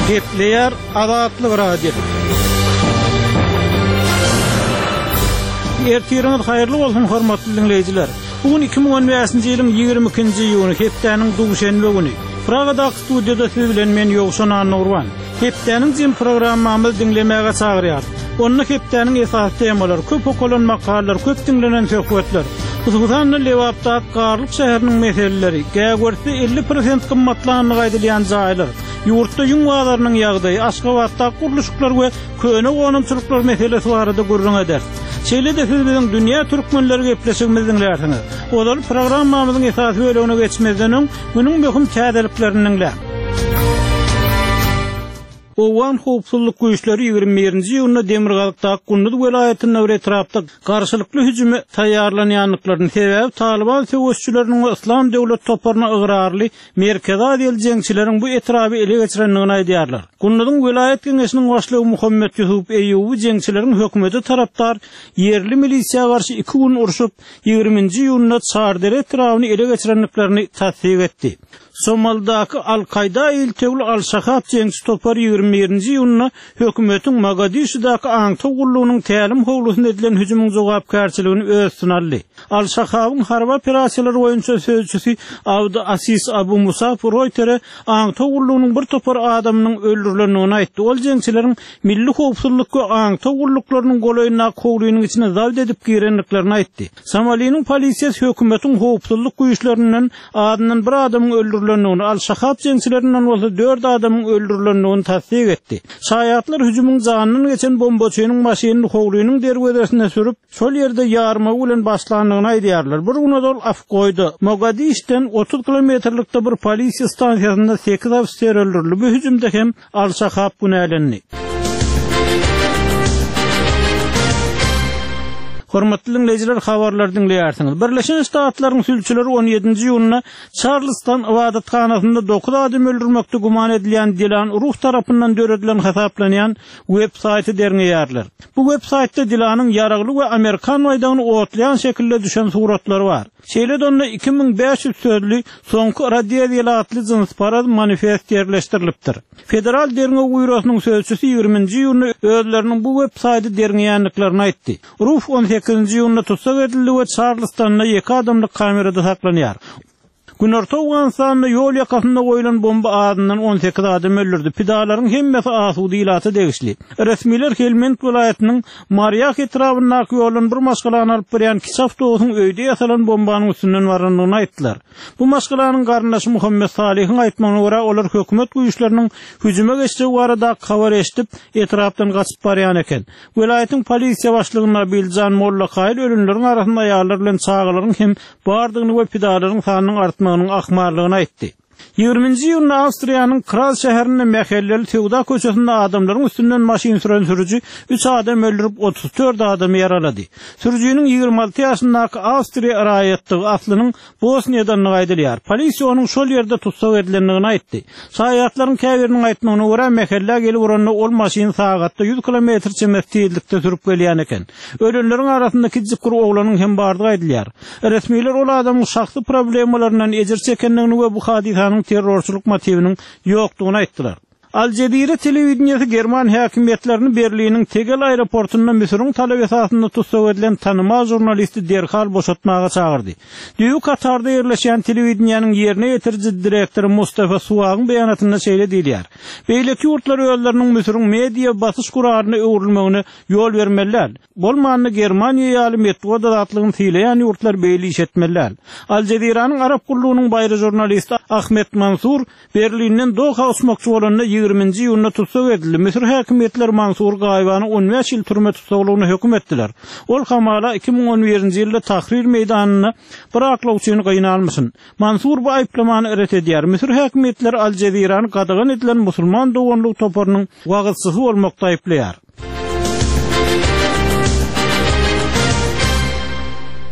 Gepleyer Azatlyk Radio. Ertiriniz hayırlı bolsun hormatly dinleyijiler. Bugün 2015-nji ýylyň 22-nji ýyly hepdeniň duguşenbe güni. Pragada studiýada siz bilen men Ýogşan Anurwan. Hepdeniň jym programmamy dinlemäge çagyrýar. Onu hepdeniň esas temalary, köp okulan makalar, köp dinlenen söhbetler. Kuzgutanly Lewapda Garlyk şäheriniň meseleleri, gägörsi 50% gymmatlanyny gaýdylýan jaýlar, ýurtda ýuňwalarynyň ýagdaýy, Aşgabatda guruluşlar we köne gonumçylyklar meselesi barada gurrun eder. Şeýle de siz bilen dünýä türkmenleri gepleşigimizi dinlersiňiz. Olar programmamyzyň esasy bölümine geçmezden günüň möhüm täzeliklerini dinler. Owan howpsuzlyk güýçleri 21-nji ýylyna Demirgalykda Gunduz welaýatynyň etrapda garşylykly hüjüme taýýarlanýanlyklaryny sebäp Taliban söwüşçüleriniň İslam döwlet toparyna ıgrarly merkezi adil jeňçileriň bu etrapy ele geçirendigini aýdýarlar. Gunduzyň welaýat geňeşiniň başlygy Muhammed Ýusup Eýubi jeňçileriň hökümeti tarapdar yerli milisiýa garşy 2 gün uruşup 20-nji ýylyna Çardere etrabyny ele geçirenliklerini tasdik etdi. Somaldaky Al-Qaida iltegil Al-Shahab jeňçi topary 21-nji ýylyna hökümetiň Mogadishudaky aňta gullugynyň tälim howlusyna edilen hüjümüň jogapkärçiligini öz üstüne aldy. Al-Shahabyň harba operasiýalary boýunça sözçüsi Abd Aziz Abu Musab Reuter'e aňta gullugynyň bir topar adamynyň öldürilendigini aýtdy. Ol jeňçileriň milli howpsuzlyk we aňta gulluklarynyň golaýyna kowruýynyň içine zawd edip girenliklerini aýtdy. Somaliýanyň polisiýasy hökümetiň howpsuzlyk güýçlerinden adyndan bir adamyň öldürilendigini, Al-Shahab jeňçilerinden bolsa 4 adamyň öldürilendigini tasdik etdi. Şaýatlar hüjümüň janyny geçen bombaçynyň maşynyny kowruýynyň derwedesine sürüp, şol ýerde ýarma bilen başlandygyny aýdýarlar. Bir gün ol af goýdy. Mogadishudan 30 kilometrlikde bir polisiýa stansiýasynda 8 ofisier öldürildi. Bu hüjümde hem Al-Shahab günälendi. Hormatly dinleyijiler, habarlar dinleýärsiňiz. Birleşen Ştatlaryň sülçüleri 17-nji ýylyna Charleston ibadathanasynda 9 adam öldürmekde guman edilýän Dilan Ruh tarapyndan döredilen hesaplanýan web-saýty derňeýärler. Bu web-saýtda Dilanyň ýaragly we Amerikan maýdanyny otlayan şekilde düşen suratlary bar. Şeýle de 2500 sözlü soňky radiýalatly jyns parad manifest ýerleşdirilipdir. Federal derňe güýrüsiniň sözçüsi 20-nji ýylyny özleriniň bu web-saýty derňeýänliklaryny aýtdy. Ruh 18-nji ýylyna tutsak edildi we Charlestonda 2 adamlyk kamerada saklanýar. Günorta Ugansan'da yol yakasında koyulan bomba adından 18 adam öldürdü. Pidalaryň hemmesi asudy ilaty degişli. Resmiler Helmand vilayatynyň Maryak etrapyndaky ýolun bir maşgalany alyp berýän kiçik awtobusyň öýde ýasalan bombanyň üstünden barandygyny aýtdylar. Bu maşgalanyň garyndaşy Muhammed Salihiň aýtmagyna görä olar hökümet güýçleriniň hüjüme geçişi barada habar eşitip etrapdan gaçyp barýan eken. Vilayatyň polisiýa başlygyna Biljan Molla Haýl ölümleriň arasynda ýarlar bilen çağalaryň hem bardygyny we pidalaryň sanynyň artmagynyň ahmarlygyny aýtdy. 20-nji ýylyna Awstriýanyň Kral şäherinde Mehelleli Tewda köçesinde adamlaryň üstünden maşyn süren sürücü 3 adam öldürüp 34 adam ýaralady. Sürücüniň 26 ýaşyndaky Awstriýa raýatlygy aslynyň Bosniýadan gaýdylýar. Polisiýa onuň şol ýerde tutsak edilendigini aýtdy. Şaýatlaryň käbiriniň aýtmagyna görä Mehelle gelip uranda ol maşyn sagatda 100 km çemek tezlikde sürüp gelýän eken. Ölenleriň arasynda kiçik bir oglanyň hem bardygy aýdylýar. Resmiler ol adamyň şahsy problemleriniň ejir çekendigini we bu hadisanyň terrorçuluk motivinin ýokdugyny aýtdylar. Al Jazeera telewizionyasy German häkimetlerini Berliniň Tegel aeroportunda Misiriň talap esasynda tutsak edilen tanymaz jurnalisti derhal boşatmaga çagyrdy. Düýü Katarda ýerleşen telewizionyanyň ýerine ýetirji direktory Mustafa Suwagyň beýanatynda şeýle diýilýär. Beýleki ýurtlar öýleriniň Misiriň media basyş guraryna öwrülmegine ýol bermeliler. Bolmanyny Germaniýa ýaly metod atlygyny fiýleýän ýurtlar beýli iş etmeliler. Al Jazeeranyň Arap gullugynyň baýry jurnalisti Ahmet Mansur Berlinden Doha uçmakçy bolanda 20-nji ýylyna tutsak edildi. Misir häkimetleri Mansur Gaýbany 15 ýyl türme tutsaklygyna hökm etdiler. Ol hamala 2011-nji ýylda Tahrir meýdanyna bir aklawçy üçin gynalmysyn. Mansur bu aýplamany ret edýär. Misir häkimetleri Al Jazeerany gadagan edilen musulman dogonlyk toparynyň wagtsyzy bolmakda aýplaýar.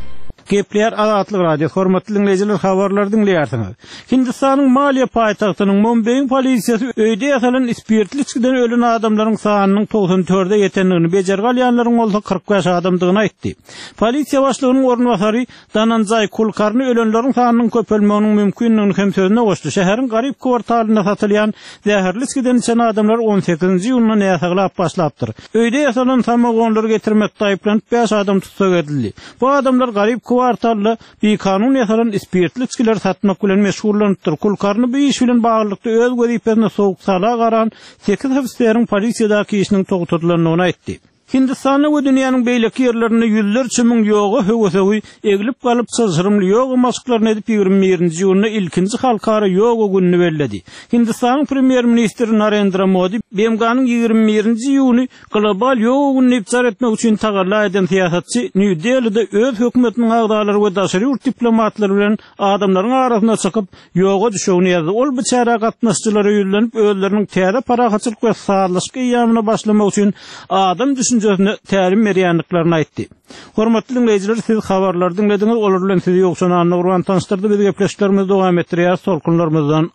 Gepler Azatlyk radiosu hormatly dinleyijiler, habarlar dinleýärsiňiz. Hindistanyň Maliya paýtagtynyň Mumbay polisiýasy öýde ýasalan spirtli içkiden ölen adamlaryň sanynyň 94-de ýetenligini bejergalýanlaryň bolsa 45 adamdygyny aýtdy. Polisiýa başlygynyň ornwasary Dananjay Kulkarny ölenleriň sanynyň köpelmeginiň mümkinligini hem sözüne goşdy. Şäheriň garyp kwartalyna satylýan zäherli içkiden içen adamlar 18-nji ýylyna näsaglap başlapdyr. Öýde ýasalan samagonlary getirmekde aýplanyp 5 adam tutsak edildi. Bu adamlar garyp kwartalda bir kanun ýasalan spirtli içkiler satmak bilen meşgullanıpdyr. Kulkarny bu iş bilen baglykda öz gözipesine soğuk sala garan 8 häbislerin polisiýadaky işiniň togutulynyny aýtdy. Hindistanyň we dünýäniň beýleki ýerlerinde ýüzlerçe müň ýoga höwesegi egilip galyp sızgyrymly ýoga maşklaryny edip 21-nji ýylyna ilkinji halkara ýoga gününi bellädi. Hindistanyň premier ministri Narendra Modi BMG'nyň 21-nji ýyly global ýoga gününi iptar etmek üçin tagarla eden siýasatçy New Delhi'de öz hökümetiniň agdalary we daşary urt diplomatlary bilen adamlaryň arasyna çykyp ýoga düşegini ýazdy. Ol bu çara gatnaşçylary ýüzlenip özleriniň täze parahatçylyk we sağlaşyk ýamyna başlamak üçin adam düşünjesine tälim berýänliklaryny aýtdy. Hormatly dinleyijiler, siz habarlar dinlediňiz, olar bilen sizi ýokşan anlyk urgan tanışdyrdy. Biz gepleşiklerimizi dowam etdirýär, solkunlarymyzdan